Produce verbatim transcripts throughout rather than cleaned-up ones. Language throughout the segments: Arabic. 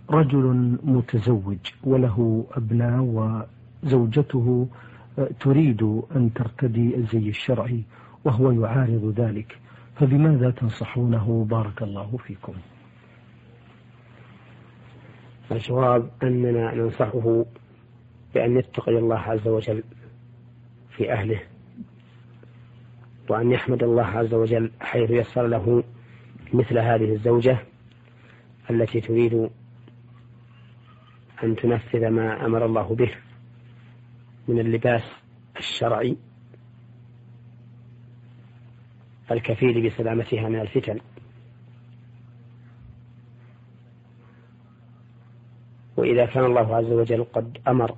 رجل متزوج وله أبناء وزوجته تريد أن ترتدي الزي الشرعي وهو يعارض ذلك، فبماذا تنصحونه بارك الله فيكم؟ الجواب أننا ننصحه بأن يتقي الله عز وجل في أهله، وأن يحمد الله عز وجل حيث يسر له مثل هذه الزوجة التي تريد أن تنفذ ما أمر الله به من اللباس الشرعي الكفيل بسلامتها من الفتن. وإذا كان الله عز وجل قد أمر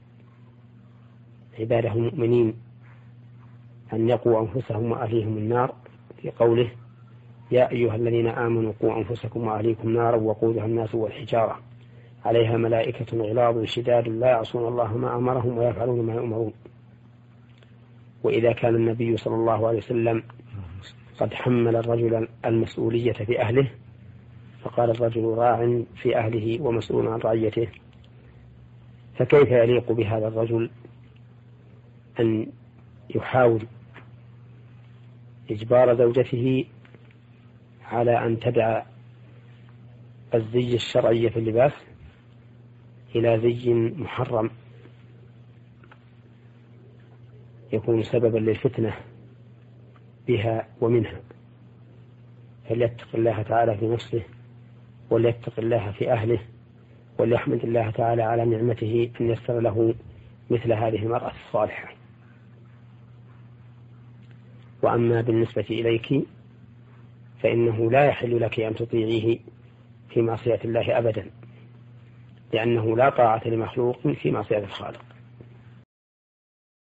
عباده المؤمنين أن يقوا أنفسهم وأهليهم النار في قوله يا أيها الذين آمنوا قوا أنفسكم وأهليكم نارا وقودها الناس والحجارة عليها ملائكة غلاظ شداد لا يعصون الله ما أمرهم ويفعلون ما يؤمرون. وإذا كان النبي صلى الله عليه وسلم قد حمل الرجل المسؤولية في أهله، فقال الرجل راع في أهله ومسؤول عن رعيته، فكيف يليق بهذا الرجل أن يحاول إجبار زوجته على أن تدع الزي الشرعي في اللباس إلى زي محرم يكون سببا للفتنة بها ومنها؟ فليتق الله تعالى في نفسه وليتق الله في أهله وليحمد الله تعالى على نعمته أن يسر له مثل هذه المرأة الصالحة. وأما بالنسبة إليك فإنه لا يحل لك أن تطيعيه في معصية الله أبدا، لأنه لا طاعة لمخلوق في معصية الخالق.